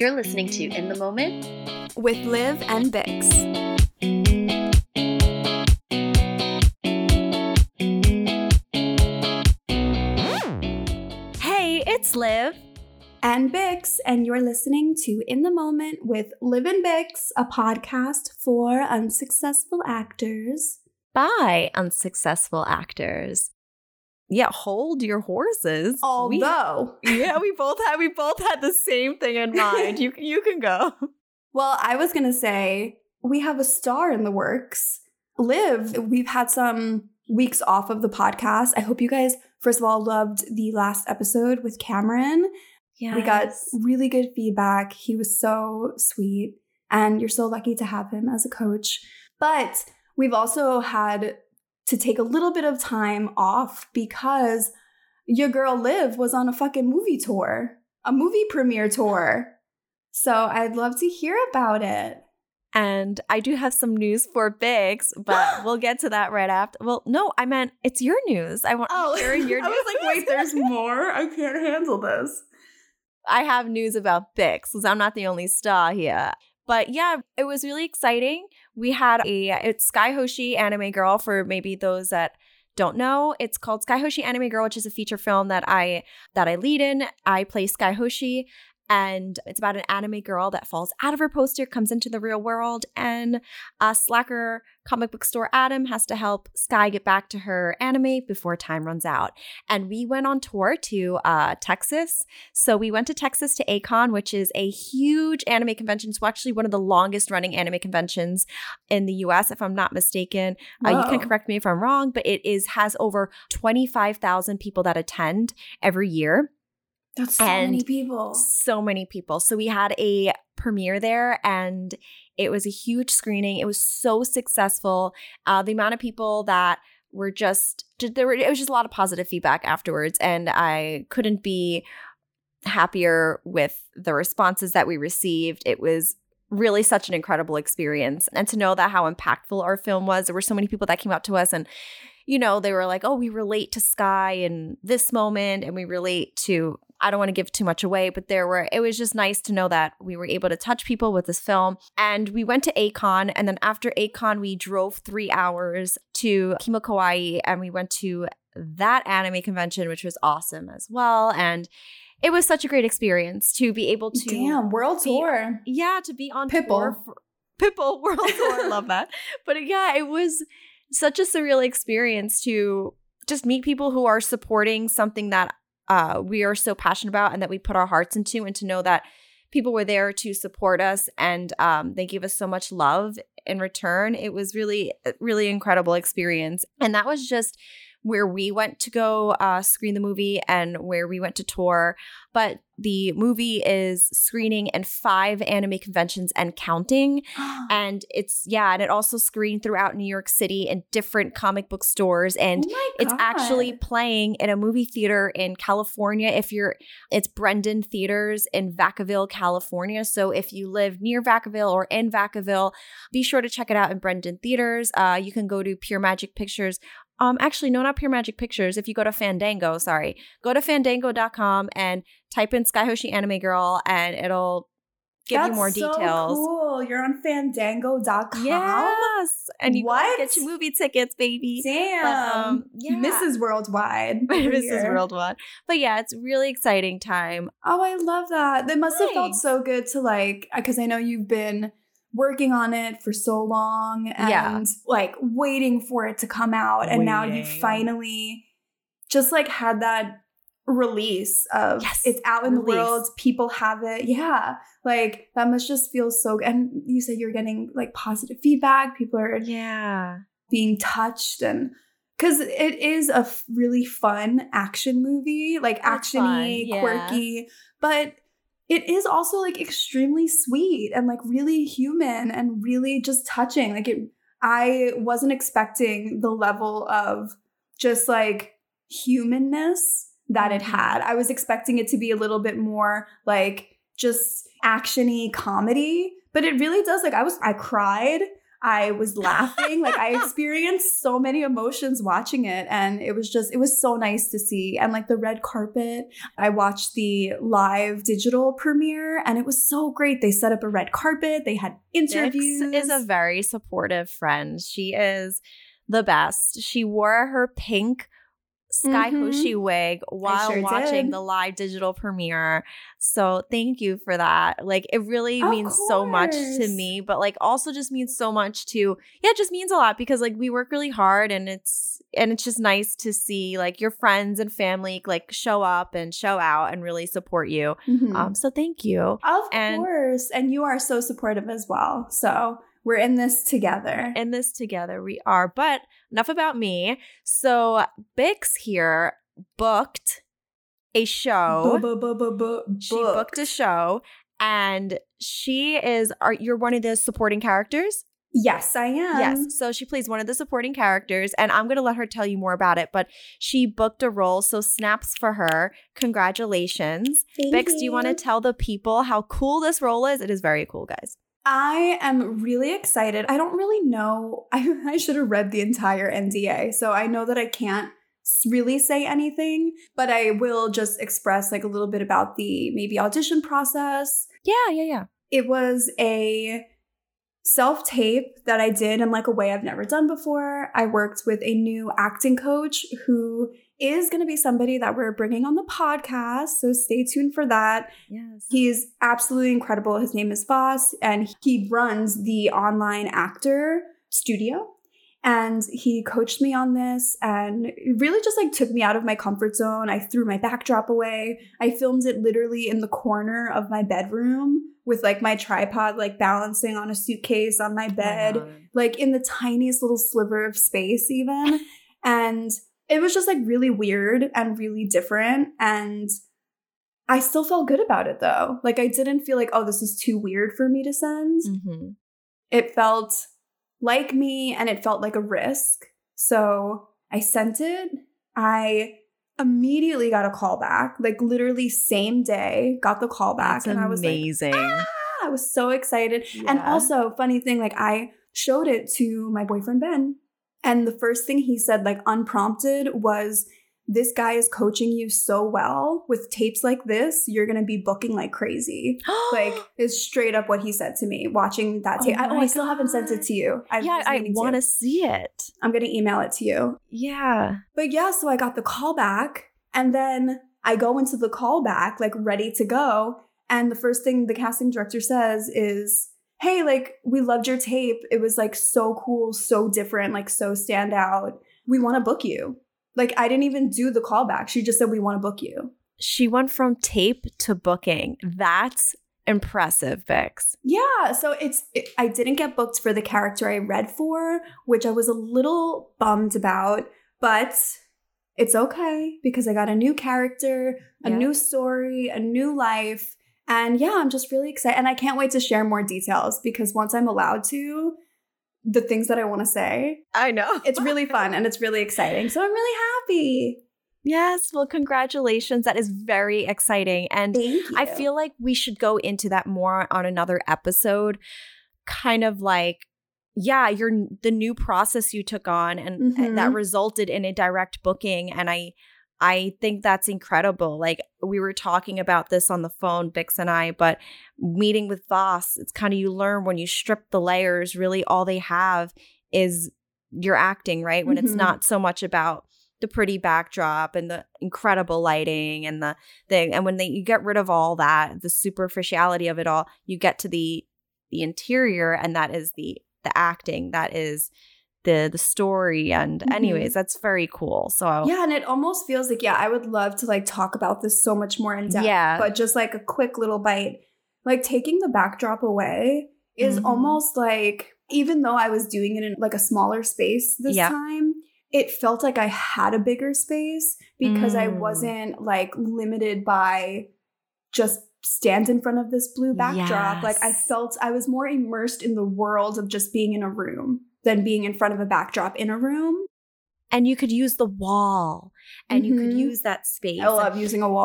You're listening to In the Moment with Liv and Bix. Hey, it's Liv. And Bix, and you're listening to In the Moment with Liv and Bix, a podcast for unsuccessful actors. By unsuccessful actors. Yeah, hold your horses. Although, we both had the same thing in mind. You can go. Well, I was gonna say we have a star in the works. Liv, we've had some weeks off of the podcast. I hope you guys, first of all, loved the last episode with Cameron. Yes. We got really good feedback. He was so sweet, and you're so lucky to have him as a coach. But we've also had to take a little bit of time off because your girl Liv was on a fucking movie tour, a movie premiere tour. So I'd love to hear about it. And I do have some news for Bix, but we'll get to that right after. Well, no, I meant it's your news. I want to hear your news. I was like, wait, there's more? I can't handle this. I have news about Bix because I'm not the only star here. But yeah, it was really exciting. We had it's Sky Hoshi Anime Girl, for maybe those that don't know. It's called Sky Hoshi Anime Girl, which is a feature film that I lead in. I play Sky Hoshi, and it's about an anime girl that falls out of her poster, comes into the real world, and slacker comic book store Adam has to help Sky get back to her anime before time runs out. And we went on tour to Texas. So we went to Texas to A-Kon, which is a huge anime convention. It's actually one of the longest running anime conventions in the US, if I'm not mistaken. You can correct me if I'm wrong, but it has over 25,000 people that attend every year. That's so many people. So many people. So we had a premiere there, and it was a huge screening. It was so successful. The amount of people that were it was just a lot of positive feedback afterwards, and I couldn't be happier with the responses that we received. It was really such an incredible experience. And to know that how impactful our film was, there were so many people that came up to us and they were like, oh, we relate to Sky in this moment, and we relate to, I don't want to give too much away, but it was just nice to know that we were able to touch people with this film. And we went to A-Kon, and then after A-Kon, we drove 3 hours to Kimo Kawaii, and we went to that anime convention, which was awesome as well. And it was such a great experience to be able to world tour. Yeah, to be on Pipple. tour for Pipple World Tour. Love that. But yeah, it was such a surreal experience to just meet people who are supporting something that we are so passionate about and that we put our hearts into, and to know that people were there to support us, and they gave us so much love in return. It was really, really incredible experience. And that was just where we went to go screen the movie and where we went to tour. But the movie is screening in 5 anime conventions and counting. And and it also screened throughout New York City in different comic book stores. And it's actually playing in a movie theater in California. It's Brendan Theaters in Vacaville, California. So if you live near Vacaville or in Vacaville, be sure to check it out in Brendan Theaters. You can go to Pure Magic Pictures. Actually, no, not Pure Magic Pictures. If you go to Fandango, go to fandango.com and type in Sky Hoshi Anime Girl, and it'll give you more details. That's so cool. You're on fandango.com? Yes. And you can get your movie tickets, baby. Damn. But, yeah. Mrs. Worldwide. Mrs. Worldwide. But yeah, it's a really exciting time. Oh, I love that. That must have felt so good to because I know you've been working on it for so long and waiting for it to come out. And now you finally just had that release of it's out in the world. People have it. Yeah. That must just feel so good. And you said you're getting positive feedback. People are being touched, and because it is a really fun action movie, action-y, quirky, but it is also extremely sweet and really human and really just touching. I wasn't expecting the level of just humanness that it had. I was expecting it to be a little bit more just action-y comedy, but it really does. I cried. I was laughing. Like I experienced so many emotions watching it. And it was so nice to see. And like the red carpet, I watched the live digital premiere and it was so great. They set up a red carpet. They had interviews. Vix is a very supportive friend. She is the best. She wore her pink Sky Hoshi wig while watching the live digital premiere. So thank you for that. Like it really means so much to me, but like also just means so much to, it just means a lot because like we work really hard and it's just nice to see like your friends and family like show up and show out and really support you. So thank you. Of course. And you are so supportive as well. So we're in this together. In this together, we are. But enough about me. So Bix here booked a show. She booked a show, and you're one of the supporting characters? Yes, I am. Yes. So she plays one of the supporting characters, and I'm going to let her tell you more about it. But she booked a role, so snaps for her. Congratulations. Bix, do you want to tell the people how cool this role is? It is very cool, guys. I am really excited. I don't really know. I should have read the entire NDA. So I know that I can't really say anything, but I will just express like a little bit about the maybe audition process. Yeah. It was a self-tape that I did in like a way I've never done before. I worked with a new acting coach who is going to be somebody that we're bringing on the podcast. So stay tuned for that. Yes. He's absolutely incredible. His name is Voss, and he runs the online actor studio. And he coached me on this and really just like took me out of my comfort zone. I threw my backdrop away. I filmed it literally in the corner of my bedroom with like my tripod like balancing on a suitcase on my bed, like in the tiniest little sliver of space even. And it was just like really weird and really different. And I still felt good about it though. Like I didn't feel like, oh, this is too weird for me to send. It felt like me and it felt like a risk. So I sent it. I immediately got a call back, like literally same day, got the call back. That's and I was amazing. Like, I was so excited. Yeah. And also funny thing, like I showed it to my boyfriend, Ben. And the first thing he said, like unprompted, was, this guy is coaching you so well with tapes like this. You're going to be booking like crazy. Like is straight up what he said to me watching that tape. I still haven't sent it to you. I want to see it. I'm going to email it to you. Yeah. But yeah, so I got the call back and then I go into the call back like ready to go. And the first thing the casting director says is, hey, like, we loved your tape. It was like so cool, so different, like so stand out. We want to book you. Like, I didn't even do the callback. She just said, we want to book you. She went from tape to booking. That's impressive, Bix. Yeah. So I didn't get booked for the character I read for, which I was a little bummed about, but it's okay because I got a new character, a new story, a new life. And yeah, I'm just really excited. And I can't wait to share more details because once I'm allowed to, the things that I want to say. I know. It's really fun and it's really exciting. So I'm really happy. Yes. Well, congratulations. That is very exciting. And thank you. I feel like we should go into that more on another episode. Kind of like, yeah, the new process you took on and that resulted in a direct booking. And I think that's incredible. Like we were talking about this on the phone, Bix and I, but meeting with Voss, it's kind of you learn when you strip the layers, really all they have is your acting, right? When it's not so much about the pretty backdrop and the incredible lighting and the thing. And when you get rid of all that, the superficiality of it all, you get to the interior, and that is the acting, that is the story. And anyways, that's very cool. So yeah, and it almost feels like, I would love to like talk about this so much more in depth. Yeah. But just like a quick little bite, like taking the backdrop away is almost like, even though I was doing it in like a smaller space this time, it felt like I had a bigger space because I wasn't like limited by just stand in front of this blue backdrop. Yes. Like I felt I was more immersed in the world of just being in a room than being in front of a backdrop in a room. And you could use the wall and you could use that space. I love using a wall.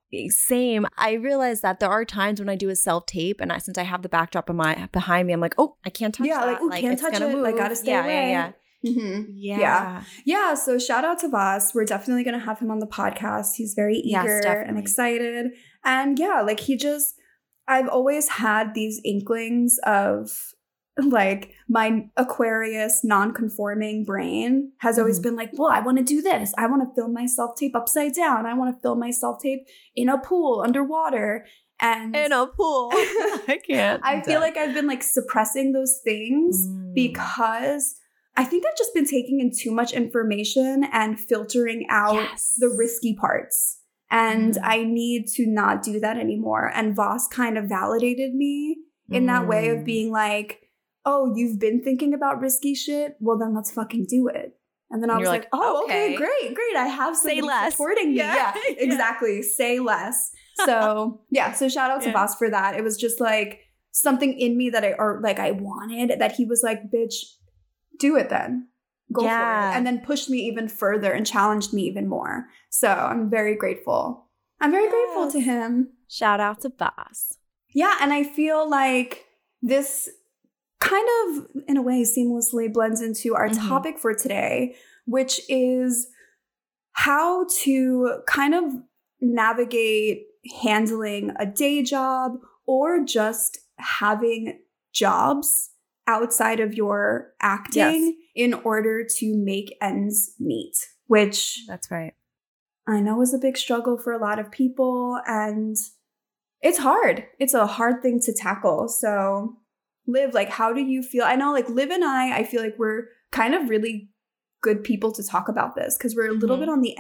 Same. I realize that there are times when I do a self-tape and since I have the backdrop behind me, I'm like, oh, I can't touch that. Like, can't touch it. Move. Like, gotta stay away. Yeah. Mm-hmm. Yeah. Yeah. So shout out to Voss. We're definitely going to have him on the podcast. He's very eager and excited. And yeah, like I've always had these inklings of like my Aquarius non-conforming brain has always been like, well, I want to do this. I want to film my self-tape upside down. I want to film my self-tape in a pool underwater. And in a pool. I can't. I feel like I've been like suppressing those things because I think I've just been taking in too much information and filtering out the risky parts. And I need to not do that anymore. And Voss kind of validated me in that way of being like, oh, you've been thinking about risky shit? Well, then let's fucking do it. And then I was like, oh, okay, great. I have somebody supporting me. Yeah, exactly. Say less. So so shout out to Voss for that. It was just like something in me that I wanted, that he was like, bitch, do it then. Go for it. And then pushed me even further and challenged me even more. So I'm very grateful. I'm very grateful to him. Shout out to Voss. Yeah, and I feel like this kind of, in a way, seamlessly blends into our topic for today, which is how to kind of navigate handling a day job or just having jobs outside of your acting in order to make ends meet, which that's right. I know is a big struggle for a lot of people, and it's hard. It's a hard thing to tackle. So Liv, like, how do you feel? I know, like, Liv and I feel like we're kind of really good people to talk about this because we're a little bit on the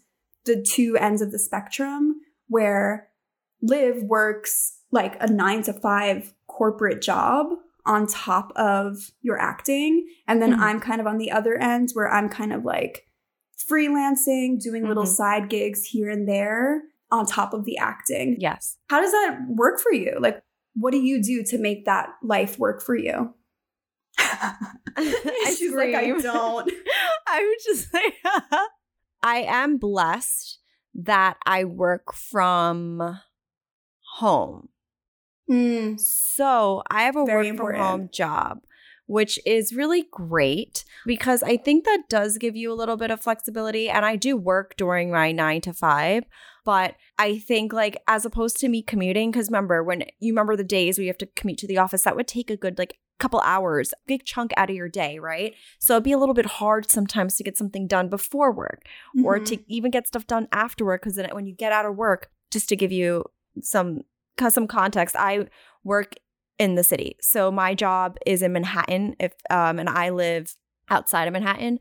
two ends of the spectrum, where Liv works like a 9-to-5 corporate job on top of your acting. And then I'm kind of on the other end where I'm kind of like freelancing, doing little side gigs here and there on top of the acting. Yes. How does that work for you? Like, what do you do to make that life work for you? She's like, I don't. I would just say, I am blessed that I work from home. So I have a work from home job, which is really great because I think that does give you a little bit of flexibility. And I do work during my 9-to-5. But I think, like, as opposed to me commuting, because remember the days where you have to commute to the office, that would take a good, like, couple hours, big chunk out of your day, right? So it'd be a little bit hard sometimes to get something done before work or to even get stuff done after work. Because then when you get out of work, just to give you some context, I work in the city. So my job is in Manhattan, and I live outside of Manhattan.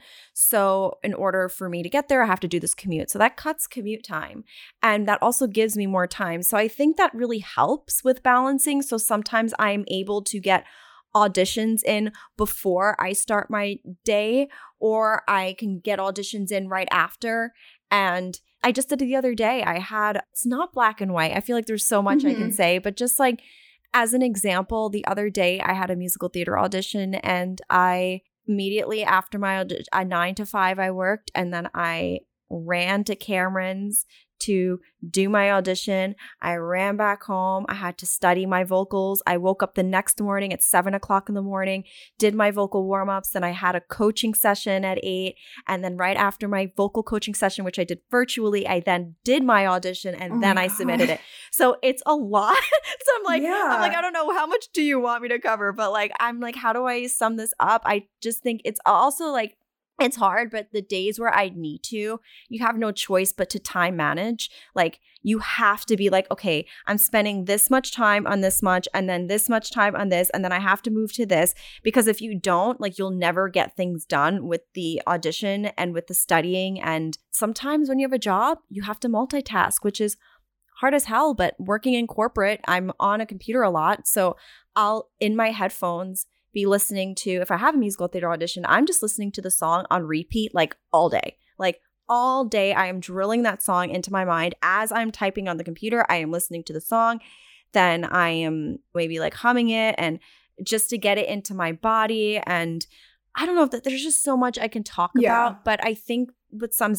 So in order for me to get there, I have to do this commute. So that cuts commute time. And that also gives me more time. So I think that really helps with balancing. So sometimes I'm able to get auditions in before I start my day, or I can get auditions in right after. And I just did it the other day. It's not black and white. I feel like there's so much I can say, but just like as an example, the other day I had a musical theater audition, and I immediately after my 9-to-5 I worked, and then I ran to Cameron's to do my audition. I ran back home. I had to study my vocals. I woke up the next morning at 7:00 in the morning, did my vocal warm-ups, and I had a coaching session at 8. And then right after my vocal coaching session, which I did virtually, I then did my audition, and then I submitted it. So it's a lot. So I'm like, I don't know, how much do you want me to cover? But like, I'm like, how do I sum this up? I just think it's also like, it's hard, but the days where I need to, you have no choice but to time manage. Like, you have to be like, okay, I'm spending this much time on this much, and then this much time on this, and then I have to move to this. Because if you don't, like, you'll never get things done with the audition and with the studying. And sometimes when you have a job, you have to multitask, which is hard as hell. But working in corporate, I'm on a computer a lot. So I'll, in my headphones, be listening to, if I have a musical theater audition, I'm just listening to the song on repeat like all day. Like all day I am drilling that song into my mind. As I'm typing on the computer, I am listening to the song. Then I am maybe like humming it, and just to get it into my body. And I don't know if there's just so much I can talk about, but I think what sums it up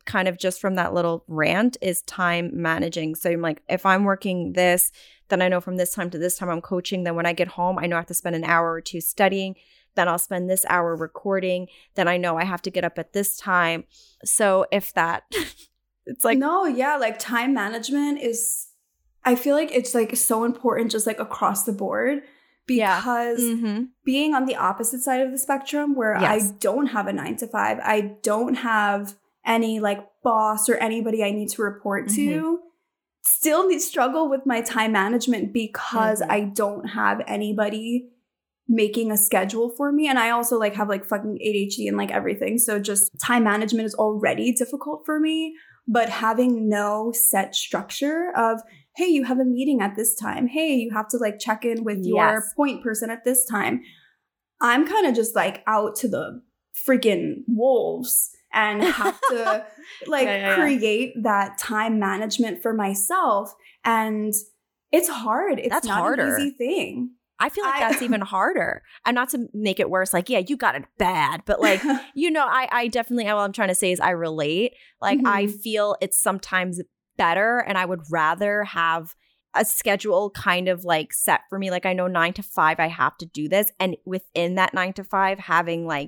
kind of just from that little rant is time managing. So I'm like, if I'm working this, then I know from this time to this time I'm coaching. Then when I get home, I know I have to spend an hour or two studying. Then I'll spend this hour recording. Then I know I have to get up at this time. So if that, it's like. No, yeah, like time management is, I feel like it's like so important just like across the board. Because being on the opposite side of the spectrum where I don't have a 9 to 5, I don't have any like boss or anybody I need to report to, still struggle with my time management because I don't have anybody making a schedule for me. And I also like have like fucking ADHD and like everything. So just time management is already difficult for me. But having no set structure of, hey, you have a meeting at this time. Hey, you have to like check in with your point person at this time. I'm kind of just like out to the freaking wolves and have to like create that time management for myself. And it's hard. It's not harder. An easy thing. I feel like that's even harder. And not to make it worse, like, yeah, you got it bad. But like, you know, I definitely, what I'm trying to say is I relate. Like, I feel it's sometimes better and I would rather have a schedule kind of like set for me. Like I know 9 to 5, I have to do this. And within that 9 to 5, having like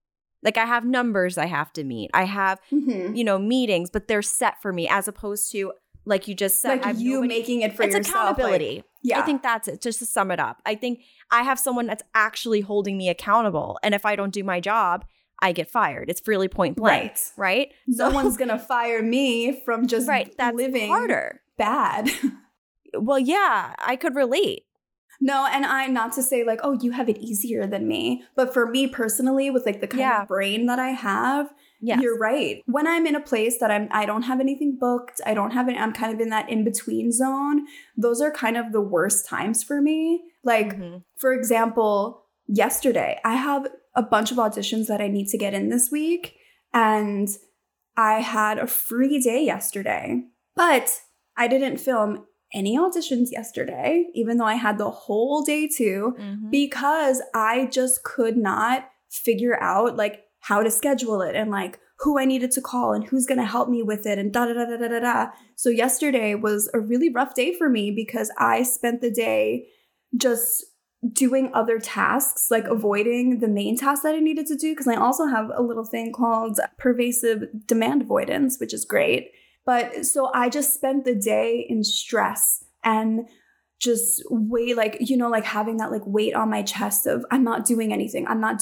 I have numbers I have to meet. I have, you know, meetings, but they're set for me as opposed to like you just said. Like you making it for yourself. It's accountability. Like, yeah. I think that's it. Just to sum it up. I think I have someone that's actually holding me accountable. And if I don't do my job, I get fired. It's really point blank. Right? No one's going to fire me from just living harder. Bad. Well, yeah, I could relate. No, and I'm not to say like, oh, you have it easier than me. But for me personally, with like the kind of brain that I have, you're right. When I'm in a place that I don't have anything booked, I'm kind of in that in-between zone. Those are kind of the worst times for me. Like, for example, yesterday, I have a bunch of auditions that I need to get in this week. And I had a free day yesterday. But I didn't film any auditions yesterday, even though I had the whole day to, because I just could not figure out like how to schedule it and like who I needed to call and who's going to help me with it and da-da-da-da-da-da. So yesterday was a really rough day for me because I spent the day just doing other tasks, like avoiding the main task that I needed to do, because I also have a little thing called pervasive demand avoidance, which is great. But so I just spent the day in stress and just like, you know, like having that like weight on my chest of I'm not doing anything.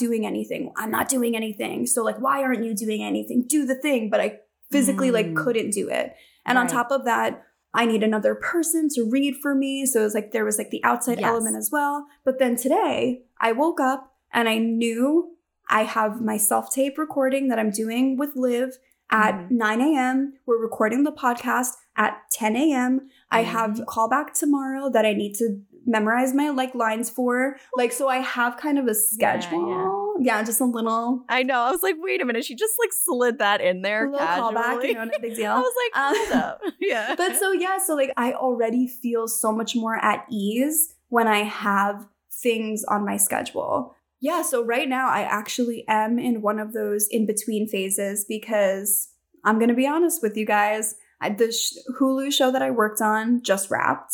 So like, why aren't you doing anything? Do the thing. But I physically like couldn't do it. And on top of that, I need another person to read for me. So it was like there was like the outside element as well. But then today I woke up and I knew I have my self-tape recording that I'm doing with Liv at 9 a.m. We're recording the podcast at 10 a.m. I have a callback tomorrow that I need to memorize my like lines for. Like, so I have kind of a schedule. Yeah, just a little. I know. I was like, wait a minute. She just like slid that in there. A little callback, you know, no big deal. I was like, hold up. Yeah. But so like I already feel so much more at ease when I have things on my schedule. Yeah, so right now I actually am in one of those in-between phases because I'm going to be honest with you guys. The Hulu show that I worked on just wrapped.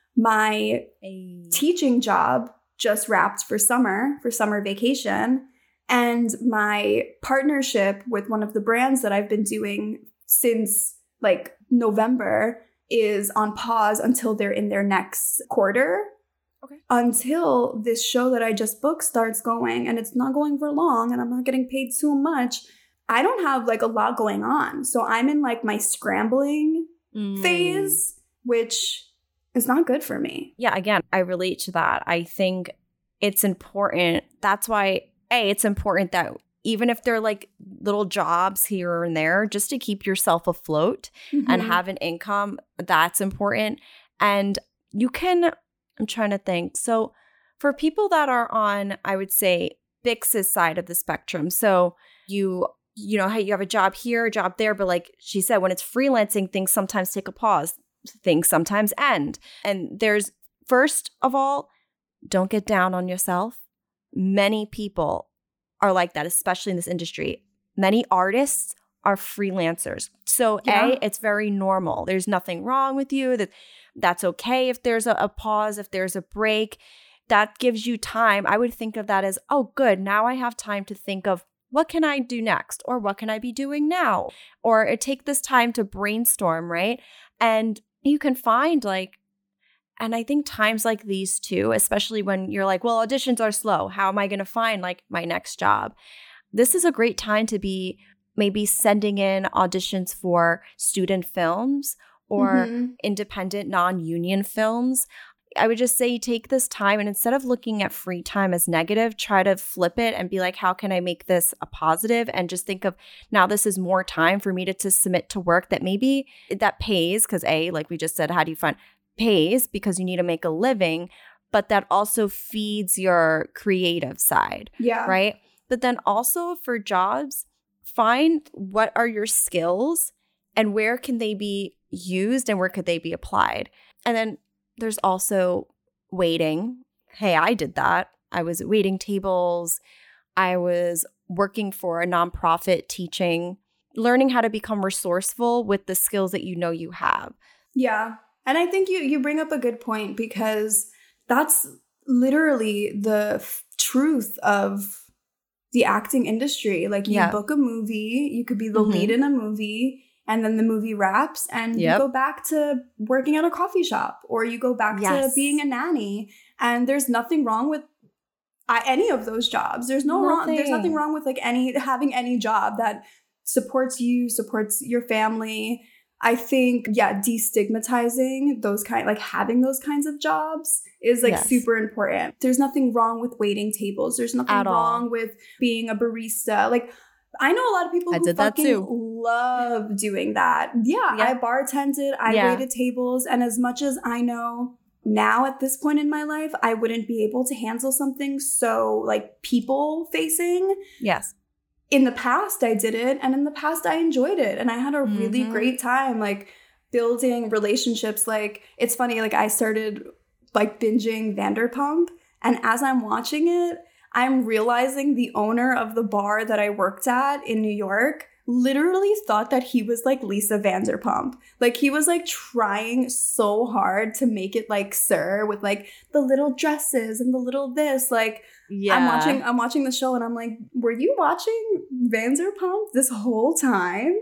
My teaching job just wrapped for summer vacation. And my partnership with one of the brands that I've been doing since like November is on pause until they're in their next quarter. Okay. Until this show that I just booked starts going, and it's not going for long and I'm not getting paid too much. I don't have like a lot going on. So I'm in like my scrambling phase, which is not good for me. Yeah, again, I relate to that. I think it's important. That's why, it's important that even if they're like little jobs here and there, just to keep yourself afloat and have an income, that's important. And you can... I'm trying to think. So for people that are on, I would say, Bix's side of the spectrum. So you know, hey, you have a job here, a job there. But like she said, when it's freelancing, things sometimes take a pause. Things sometimes end. And there's, first of all, don't get down on yourself. Many people are like that, especially in this industry. Many artists are freelancers. So it's very normal. There's nothing wrong with you. That's okay if there's a pause, if there's a break. That gives you time. I would think of that as, oh, good. Now I have time to think of what can I do next? Or what can I be doing now? Or take this time to brainstorm, right? And you can find and I think times like these too, especially when you're like, well, auditions are slow. How am I going to find my next job? This is a great time to be maybe sending in auditions for student films or independent non-union films. I would just say take this time, and instead of looking at free time as negative, try to flip it and be like, how can I make this a positive? And just think of, now this is more time for me to submit to work that maybe that pays, because like we just said, how do you find pays because you need to make a living, but that also feeds your creative side. Yeah. Right? But then also for jobs, find what are your skills and where can they be used and where could they be applied. And then there's also waiting. Hey, I did that. I was waiting tables. I was working for a nonprofit teaching, learning how to become resourceful with the skills that you know you have. Yeah. And I think you bring up a good point, because that's literally the truth of the acting industry. Like you book a movie, you could be the lead in a movie, and then the movie wraps and you go back to working at a coffee shop, or you go back to being a nanny. And there's nothing wrong with any of those jobs. There's nothing wrong with having any job that supports you, supports your family. I think, destigmatizing those having those kinds of jobs is super important. There's nothing wrong with waiting tables. There's nothing wrong with being a barista. I know a lot of people who fucking love doing that. Yeah, I bartended, I waited tables. And as much as I know now at this point in my life, I wouldn't be able to handle something so people facing. Yes. In the past, I did it. And in the past, I enjoyed it. And I had a really great time, building relationships. It's funny, I started binging Vanderpump. And as I'm watching it, I'm realizing the owner of the bar that I worked at in New York literally thought that he was Lisa Vanderpump. He was trying so hard to make it Sir with the little dresses and the little this. I'm watching the show and I'm like, were you watching Vanderpump this whole time?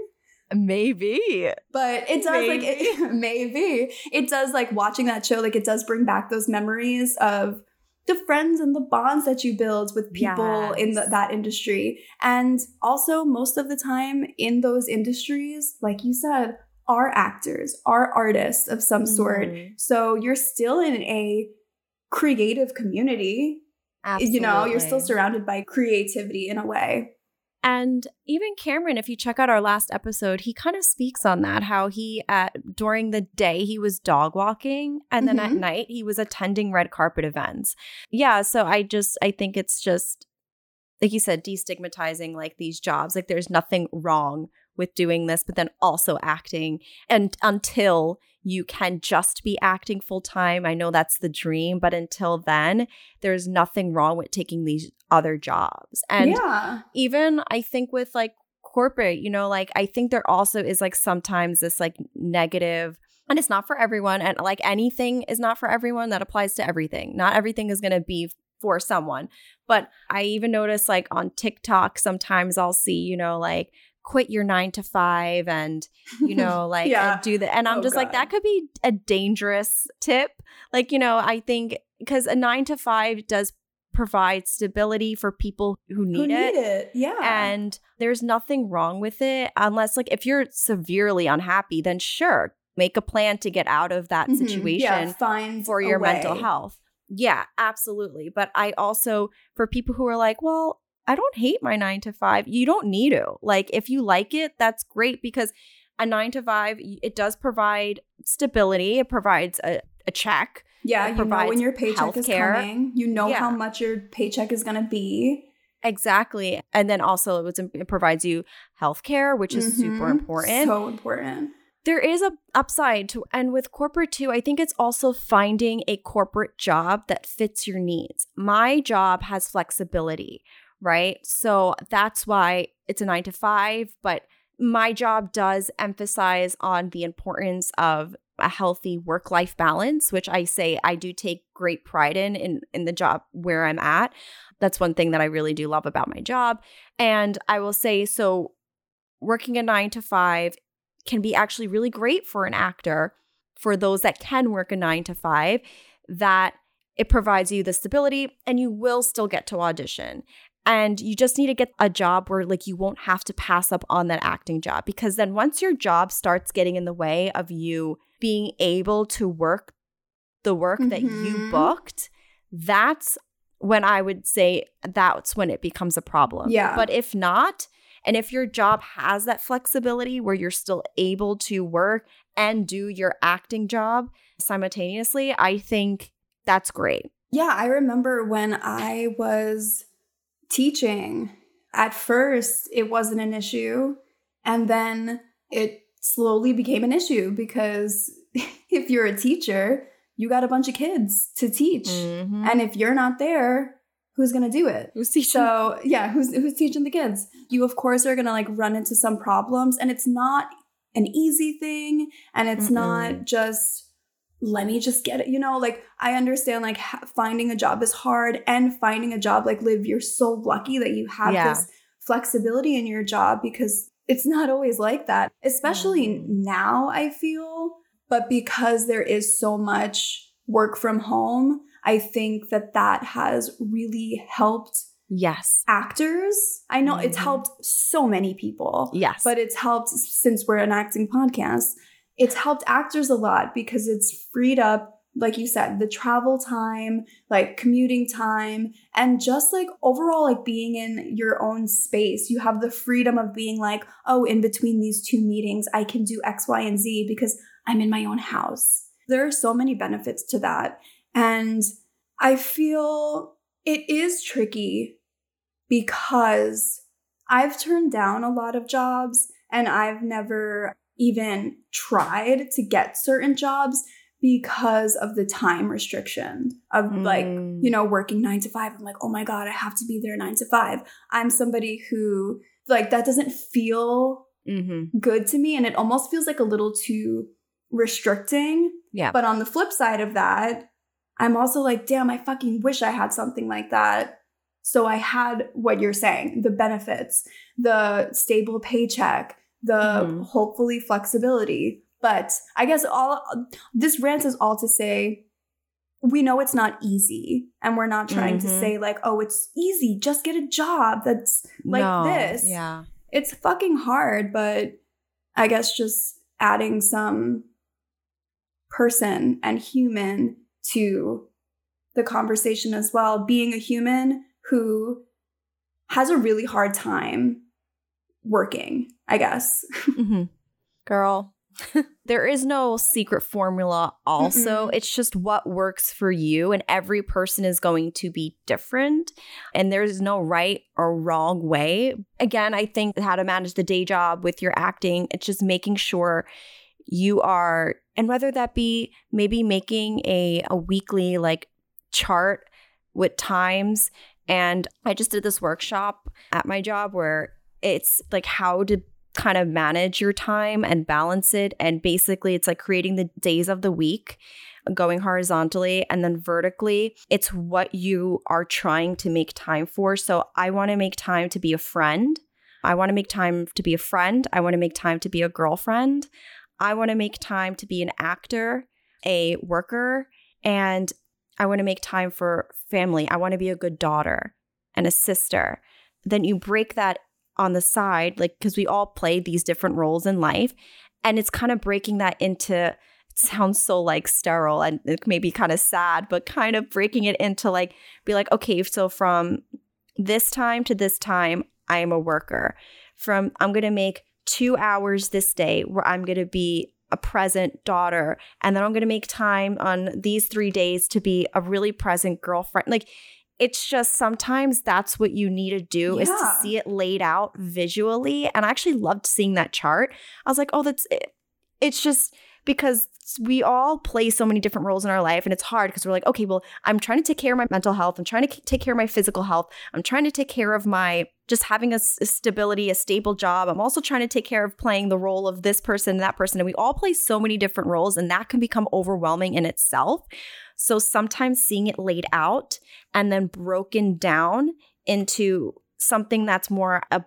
Maybe. But it does maybe. It does watching that show, it does bring back those memories of the friends and the bonds that you build with people in that industry. And also most of the time in those industries, like you said, are actors, are artists of some sort. So you're still in a creative community. Absolutely. You're still surrounded by creativity in a way. And even Cameron, if you check out our last episode, he kind of speaks on that, how he, during the day, he was dog walking. And then at night, he was attending red carpet events. Yeah. So I think it's just, like you said, destigmatizing these jobs. There's nothing wrong with doing this, but then also acting. And until you can just be acting full time, I know that's the dream, but until then, there's nothing wrong with taking these other jobs. And even I think with corporate, I think there also is sometimes this negative, and it's not for everyone. And anything is not for everyone. That applies to everything. Not everything is going to be for someone. But I even notice on TikTok, sometimes I'll see, quit your 9 to 5 and, do that. And I'm just that could be a dangerous tip. I think because a 9 to 5 does provide stability for people who need it. Yeah. And there's nothing wrong with it unless if you're severely unhappy, then sure, make a plan to get out of that situation find for your mental health. Yeah, absolutely. But I also, for people who are well, I don't hate my 9 to 5. You don't need to. If you like it, that's great, because a 9 to 5, it does provide stability. It provides a check. Yeah, you know when your paycheck is coming. You know how much your paycheck is going to be. Exactly. And then also it provides you healthcare, which is super important. So important. There is a upside to, and with corporate too, I think it's also finding a corporate job that fits your needs. My job has flexibility, right? So that's why it's a 9 to 5, but my job does emphasize on the importance of a healthy work-life balance, which I say I do take great pride in the job where I'm at. That's one thing that I really do love about my job. And I will say, so working a 9 to 5 can be actually really great for an actor, for those that can work a 9 to 5, that it provides you the stability and you will still get to audition. And you just need to get a job where like you won't have to pass up on that acting job, because then once your job starts getting in the way of you being able to work the work that you booked, that's when I would say that's when it becomes a problem. Yeah. But if not, and if your job has that flexibility where you're still able to work and do your acting job simultaneously, I think that's great. Yeah, I remember when I was teaching, at first it wasn't an issue, and then it slowly became an issue because if you're a teacher, you got a bunch of kids to teach. And if you're not there, who's going to do it? Who's teaching? So yeah, who's teaching the kids? You of course are going to like run into some problems, and it's not an easy thing. And it's not just, let me just get it. You know, like I understand like finding a job is hard, and finding a job, like Liv, you're so lucky that you have this flexibility in your job, because it's not always like that, especially now, I feel. But because there is so much work from home, I think that has really helped actors. I know it's helped so many people. Yes. But it's helped, since we're an acting podcast, it's helped actors a lot because it's freed up, like you said, the travel time, like commuting time, and just like overall like being in your own space. You have the freedom of being like, oh, in between these 2 meetings, I can do X, Y, and Z because I'm in my own house. There are so many benefits to that. And I feel it is tricky because I've turned down a lot of jobs, and I've never even tried to get certain jobs because of the time restriction of like, you know, working 9 to 5. I'm like, oh my God, I have to be there 9 to 5. I'm somebody who like, that doesn't feel good to me. And it almost feels like a little too restricting. Yeah. But on the flip side of that, I'm also like, damn, I fucking wish I had something like that. So I had what you're saying, the benefits, the stable paycheck, the hopefully flexibility. But I guess all this rant is all to say, we know it's not easy, and we're not trying to say like, oh, it's easy, just get a job that's like this. Yeah. It's fucking hard, but I guess just adding some person and human to the conversation as well, being a human who has a really hard time working, I guess. Girl, there is no secret formula also. It's just what works for you, and every person is going to be different, and there's no right or wrong way. Again, I think how to manage the day job with your acting, it's just making sure you are, and whether that be maybe making a weekly like chart with times. And I just did this workshop at my job where it's like how to kind of manage your time and balance it. And basically it's like creating the days of the week, going horizontally, and then vertically, it's what you are trying to make time for. So I want to make time to be a friend. I want to make time to be a friend. I want to make time to be a girlfriend. I want to make time to be an actor, a worker, and I want to make time for family. I want to be a good daughter and a sister. Then you break that on the side, like, because we all play these different roles in life. And it's kind of breaking that into, it sounds so like sterile and it may be kind of sad, but kind of breaking it into like, be like, okay, so from this time to this time, I am a worker. From I'm going to make 2 hours this day where I'm going to be a present daughter. And then I'm going to make time on these 3 days to be a really present girlfriend. Like, it's just sometimes that's what you need to do is to see it laid out visually. And I actually loved seeing that chart. I was like, oh, that's it. It's just because we all play so many different roles in our life, and it's hard because we're like, okay, well, I'm trying to take care of my mental health. I'm trying to take care of my physical health. I'm trying to take care of my just having a stability, a stable job. I'm also trying to take care of playing the role of this person and that person. And we all play so many different roles, and that can become overwhelming in itself. So sometimes seeing it laid out and then broken down into something that's more a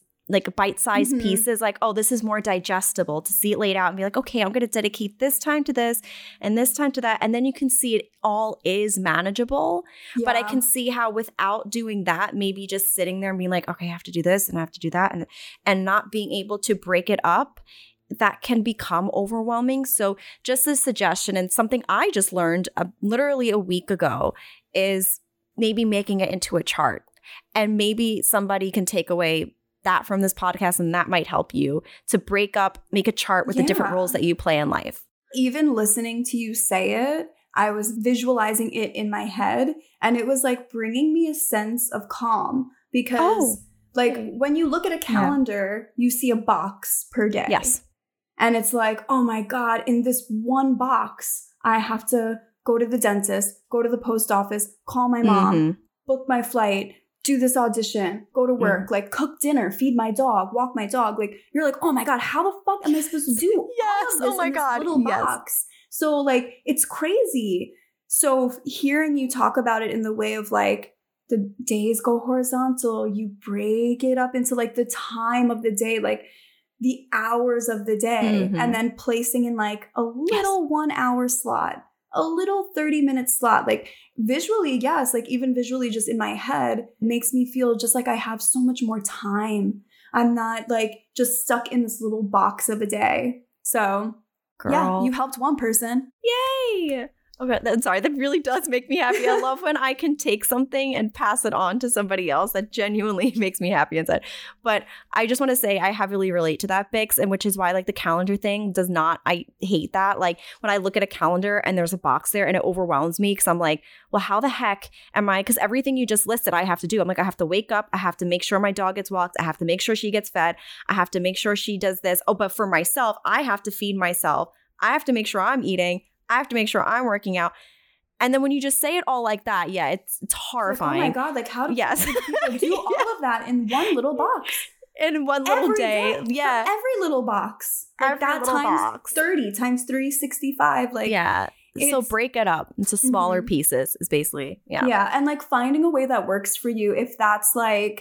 bite-sized pieces, like, oh, this is more digestible, to see it laid out and be like, okay, I'm going to dedicate this time to this and this time to that. And then you can see it all is manageable. Yeah. But I can see how without doing that, maybe just sitting there and being like, okay, I have to do this and I have to do that, and not being able to break it up, that can become overwhelming. So just a suggestion, and something I just learned literally a week ago, is maybe making it into a chart. And maybe somebody can take away that from this podcast, and that might help you to make a chart with the different roles that you play in life. Even listening to you say it, I was visualizing it in my head, and it was like bringing me a sense of calm, because when you look at a calendar, you see a box per day. Yes. And it's like, oh my God, in this one box, I have to go to the dentist, go to the post office, call my mom, book my flight, do this audition, go to work, like cook dinner, feed my dog, walk my dog. Like, you're like, oh my God, how the fuck am I supposed to do all of this in this little box? So like, it's crazy. So hearing you talk about it in the way of like, the days go horizontal, you break it up into like the time of the day, like the hours of the day, and then placing in like a little 1 hour slot, a little 30-minute slot, like visually, yes, like even visually just in my head makes me feel just like I have so much more time. I'm not like just stuck in this little box of a day. So yeah, you helped one person. Yay! Okay, I'm sorry. That really does make me happy. I love when I can take something and pass it on to somebody else. That genuinely makes me happy inside. But I just want to say I heavily relate to that, Bix, and which is why like the calendar thing does not, I hate that. Like when I look at a calendar and there's a box there and it overwhelms me because I'm like, well, how the heck am I? Because everything you just listed, I have to do. I'm like, I have to wake up. I have to make sure my dog gets walked. I have to make sure she gets fed. I have to make sure she does this. Oh, but for myself, I have to feed myself. I have to make sure I'm eating. I have to make sure I'm working out. And then when you just say it all like that, yeah, it's horrifying. Like, oh my God, like how do people do all of that in one little box? In one little day. Yeah. For every little box. Like every that little times box. 30 times 365. Like, yeah. So break it up into smaller pieces is basically, Yeah. And like finding a way that works for you. If that's like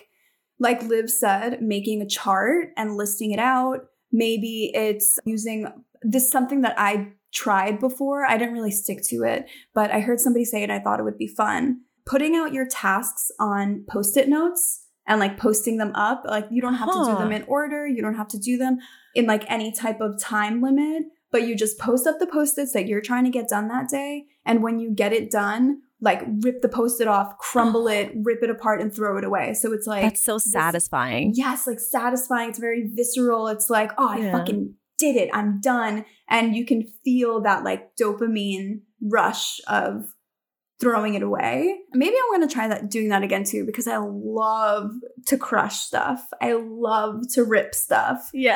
Liv said, making a chart and listing it out. Maybe it's using this, something that I tried before. I didn't really stick to it, but I heard somebody say it. I thought it would be fun. Putting out your tasks on Post-it notes and like posting them up. Like you don't have to do them in order. You don't have to do them in like any type of time limit, but you just post up the Post-its that you're trying to get done that day. And when you get it done, like rip the Post-it off, crumble it, rip it apart and throw it away. So it's like, that's so satisfying. Yes. Like satisfying. It's very visceral. It's like, oh, I fucking did it. I'm done. And you can feel that like dopamine rush of throwing it away. Maybe I'm going to try doing that again too, because I love to crush stuff. I love to rip stuff. Yeah.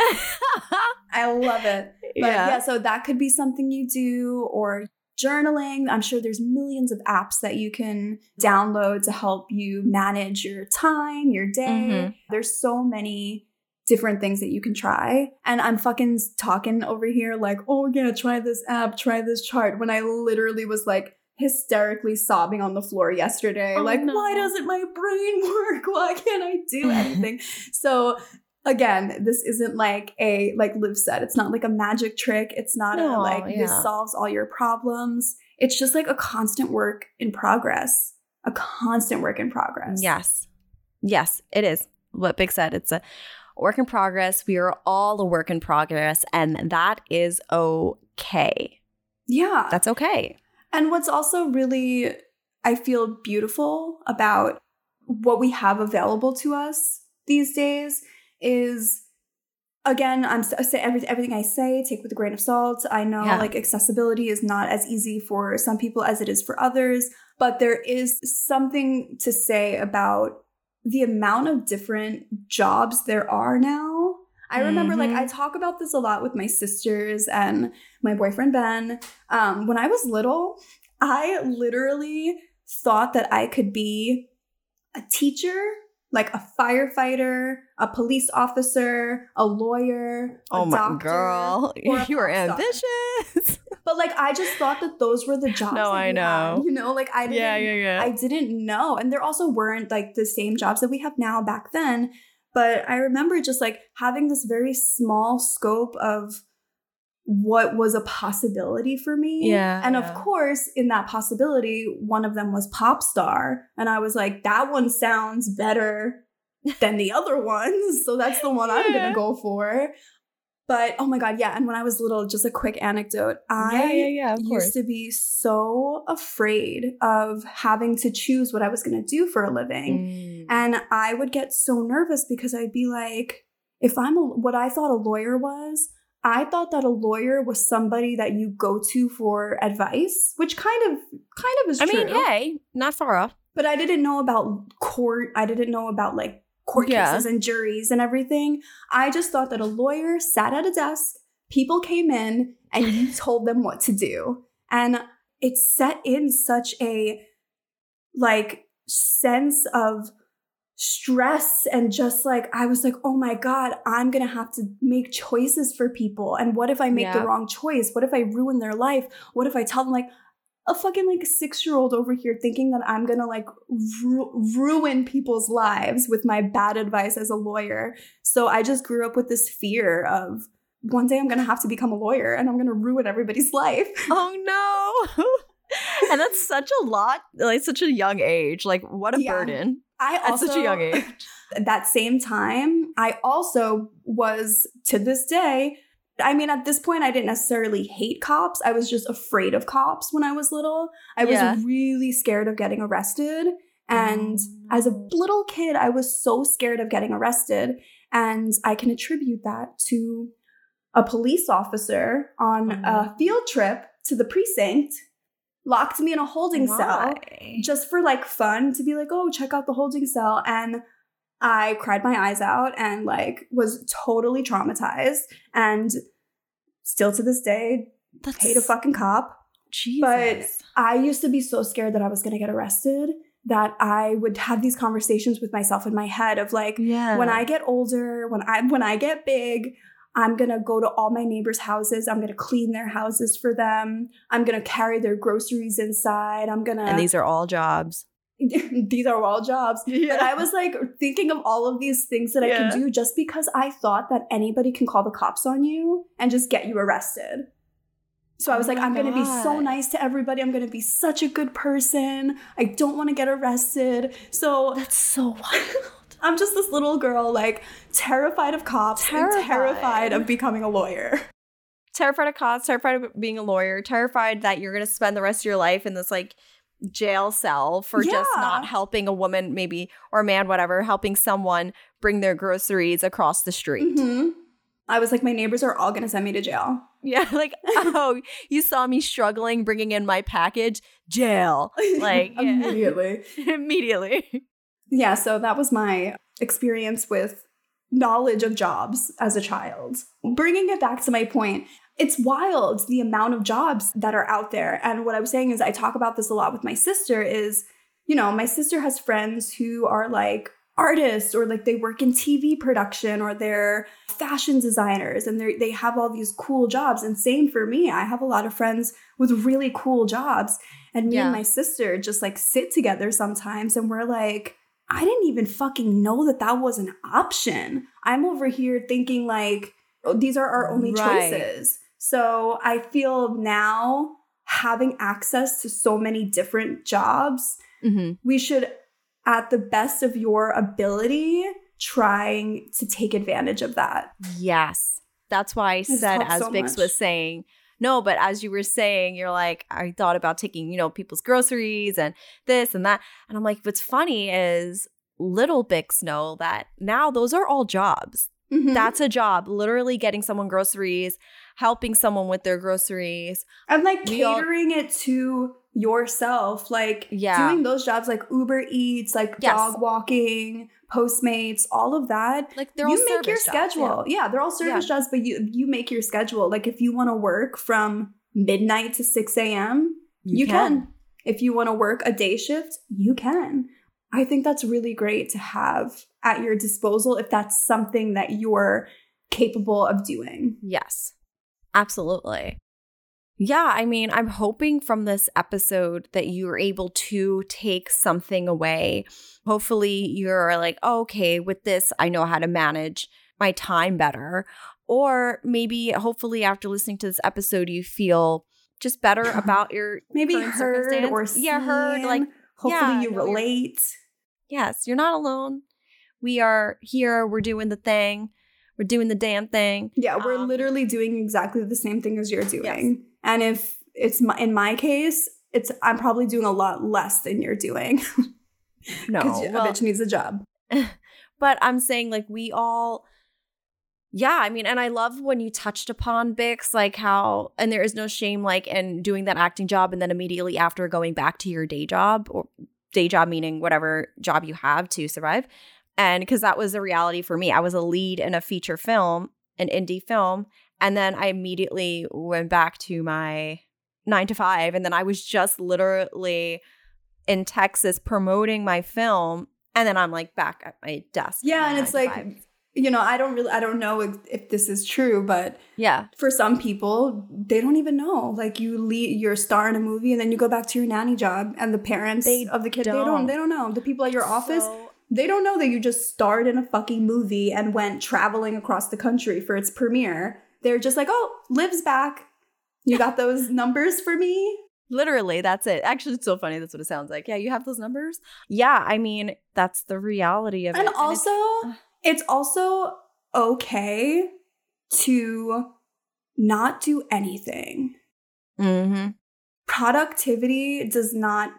I love it. But yeah, so that could be something you do, or journaling. I'm sure there's millions of apps that you can download to help you manage your time, your day. There's so many different things that you can try. And I'm fucking talking over here like, oh yeah, try this app, try this chart, when I literally was like hysterically sobbing on the floor yesterday. Why doesn't my brain work? Why can't I do anything? So again, this isn't like Liv said, it's not like a magic trick. It's not this solves all your problems. It's just like a constant work in progress. Yes. Yes, it is. What Bix said, it's a work in progress. We are all a work in progress, and that is okay. Yeah. That's okay. And what's also really, I feel, beautiful about what we have available to us these days is, again, everything I say, take with a grain of salt. I know like accessibility is not as easy for some people as it is for others, but there is something to say about the amount of different jobs there are now. I remember, like, I talk about this a lot with my sisters and my boyfriend, Ben. When I was little, I literally thought that I could be a teacher, like a firefighter, a police officer, a lawyer, a doctor. Girl, you were ambitious. But, like, I just thought that those were the jobs. No, I know. Had, you know, like, I didn't. I didn't know. And there also weren't, like, the same jobs that we have now back then. But I remember just, like, having this very small scope of what was a possibility for me. Yeah. And of course, in that possibility, one of them was pop star. And I was like, that one sounds better than the other ones. So that's the one I'm going to go for. But, oh my God, yeah. And when I was little, just a quick anecdote. I used to be so afraid of having to choose what I was going to do for a living. And I would get so nervous because I'd be like, if I'm what I thought a lawyer was, I thought that a lawyer was somebody that you go to for advice, which kind of is true. I mean, hey, not far off. But I didn't know about court. I didn't know about, like, court cases and juries and everything. I just thought that a lawyer sat at a desk, people came in, and you told them what to do. And it set in such a, like, sense of stress and just, like, I was like, oh my God, I'm going to have to make choices for people. And what if I make the wrong choice? What if I ruin their life? What if I tell them, like, a fucking, like, 6-year-old over here thinking that I'm gonna, like, ruin people's lives with my bad advice as a lawyer. So I just grew up with this fear of one day I'm gonna have to become a lawyer and I'm gonna ruin everybody's life. Oh no. And that's such a lot, like, such a young age. Like, what a burden. At such a young age. At that same time, I also was, to this day, I mean, at this point, I didn't necessarily hate cops. I was just afraid of cops when I was little. I was really scared of getting arrested. And as a little kid, I was so scared of getting arrested. And I can attribute that to a police officer on a field trip to the precinct locked me in a holding cell just for, like, fun, to be like, oh, check out the holding cell. And I cried my eyes out and, like, was totally traumatized, and still to this day hate a fucking cop. Jesus. But I used to be so scared that I was going to get arrested that I would have these conversations with myself in my head of, like, when I get older, when I get big, I'm going to go to all my neighbors' houses. I'm going to clean their houses for them. I'm going to carry their groceries inside. And these are all jobs. These are all jobs. Yeah. But I was, like, thinking of all of these things that I can do just because I thought that anybody can call the cops on you and just get you arrested. So I was like, I'm going to be so nice to everybody. I'm going to be such a good person. I don't want to get arrested. So that's so wild. I'm just this little girl, like, terrified of cops and terrified of becoming a lawyer. Terrified of cops, terrified of being a lawyer, terrified that you're going to spend the rest of your life in this, like, jail cell for just not helping a woman, maybe, or a man, whatever, helping someone bring their groceries across the street. I was like, my neighbors are all going to send me to jail. Yeah, like, oh, you saw me struggling bringing in my package? Jail. Like, Immediately. Immediately. Yeah, so that was my experience with knowledge of jobs as a child. Bringing it back to my point, it's wild the amount of jobs that are out there. And what I was saying is, I talk about this a lot with my sister is, you know, my sister has friends who are, like, artists, or, like, they work in TV production, or they're fashion designers, and they have all these cool jobs. And same for me. I have a lot of friends with really cool jobs. And me and my sister just, like, sit together sometimes and we're like, I didn't even fucking know that that was an option. I'm over here thinking, like, oh, these are our only choices. So I feel now, having access to so many different jobs, we should, at the best of your ability, trying to take advantage of that. Yes. That's why I said, as Bix was saying, no, but as you were saying, you're like, I thought about taking, you know, people's groceries and this and that. And I'm like, what's funny is little Bix know that now those are all jobs. That's a job, literally getting someone groceries, helping someone with their groceries. And, like, catering it to yourself, like, doing those jobs, like Uber Eats, like dog walking, Postmates, all of that. Like they're all you make your schedule. Yeah, they're all service jobs, but you make your schedule. Like if you want to work from midnight to 6 a.m., you can. If you want to work a day shift, you can. I think that's really great to have at your disposal if that's something that you're capable of doing. Yes, absolutely. Yeah, I mean, I'm hoping from this episode that you're able to take something away. Hopefully you're like, oh, okay, with this, I know how to manage my time better. Or maybe, hopefully after listening to this episode, you feel just better about your maybe heard or seen. Yeah, heard. Like, hopefully you relate. Yes, you're not alone. We are here. We're doing the thing. We're doing the damn thing. Yeah, we're literally doing exactly the same thing as you're doing. Yes. And if it's in my case, I'm probably doing a lot less than you're doing. No, because a bitch needs a job. But I'm saying like we all, yeah, I mean, and I love when you touched upon Bix, like how, and there is no shame like in doing that acting job and then immediately after going back to your day job, or day job meaning whatever job you have to survive. And because that was the reality for me. I was a lead in a feature film, an indie film. And then I immediately went back to my 9 to 5. And then I was just literally in Texas promoting my film. And then I'm like back at my desk. Yeah. And it's like, I don't know if this is true, but yeah, for some people, they don't even know. Like you're a star in a movie and then you go back to your nanny job and the parents of the kid, they don't know. The people at your office, they don't know that you just starred in a fucking movie and went traveling across the country for its premiere. They're just like, oh, Liv's back. You got those numbers for me? Literally, that's it. Actually, it's so funny. That's what it sounds like. Yeah, you have those numbers? Yeah, I mean, that's the reality of it. And also, it's also okay to not do anything. Mm-hmm. Productivity does not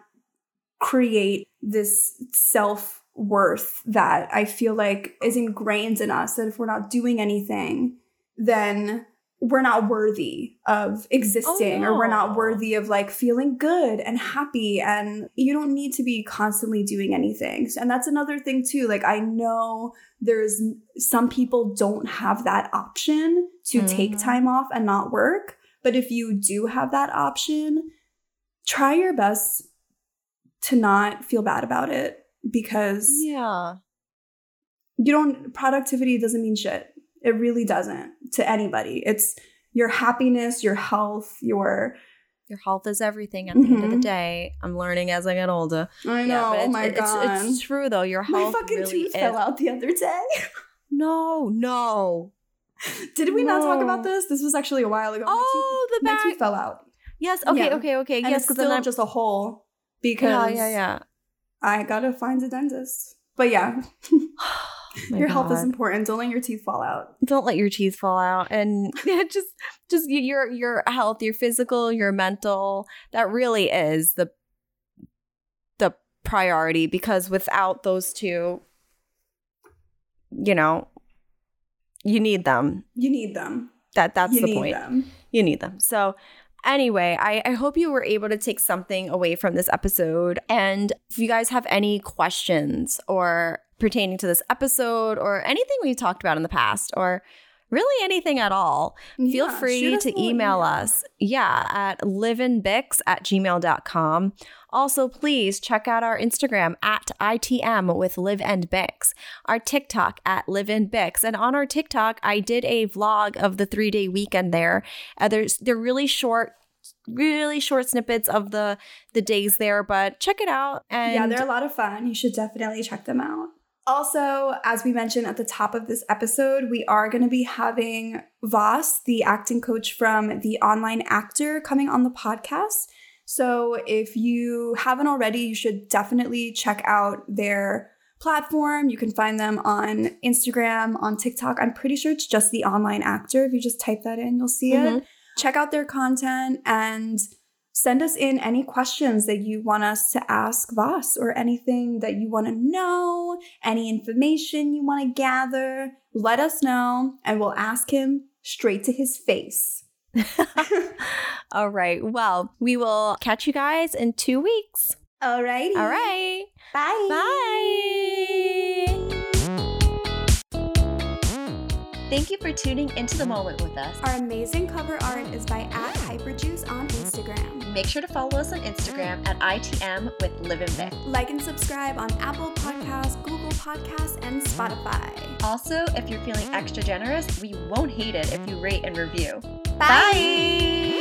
create this self-worth that I feel like is ingrained in us, that if we're not doing anything, then we're not worthy of existing, or we're not worthy of like feeling good and happy. And you don't need to be constantly doing anything. And that's another thing too. Like I know there's some people don't have that option to take time off and not work. But if you do have that option, try your best to not feel bad about it, because productivity doesn't mean shit. It really doesn't to anybody. It's your happiness, your health, your health is everything at the end of the day. I'm learning as I get older. I know. Oh my God. It's true though. Your health my fucking really tooth fell out the other day. No. Did we not talk about this? This was actually a while ago. My tooth fell out. Yes. Okay. Yeah. Okay. And yes, because still just a hole because I gotta find a dentist. But yeah. Your health is important. Don't let your teeth fall out. Don't let your teeth fall out. And just your health, your physical, your mental, that really is the priority, because without those two, you need them. You need them. That's the point. You need them. So anyway, I hope you were able to take something away from this episode. And if you guys have any questions or pertaining to this episode or anything we've talked about in the past, or really anything at all, feel free to email us. At liveandbix@gmail.com. Also, please check out our Instagram at ITM with Live and Bix, our TikTok at Live and Bix. And on our TikTok, I did a vlog of the 3-day weekend there. They're really short snippets of the days there, but check it out. And yeah, they're a lot of fun. You should definitely check them out. Also, as we mentioned at the top of this episode, we are going to be having Voss, the acting coach from The Online Actor, coming on the podcast. So if you haven't already, you should definitely check out their platform. You can find them on Instagram, on TikTok. I'm pretty sure it's just The Online Actor. If you just type that in, you'll see it. Check out their content and send us in any questions that you want us to ask Voss, or anything that you want to know, any information you want to gather. Let us know and we'll ask him straight to his face. All right. Well, we will catch you guys in 2 weeks. All right. Bye. Bye. Bye. Thank you for tuning into the moment with us. Our amazing cover art is by @Hyperjuice on Instagram. Make sure to follow us on Instagram at ITM with Liv and Vic. Like and subscribe on Apple Podcasts, Google Podcasts, and Spotify. Also, if you're feeling extra generous, we won't hate it if you rate and review. Bye!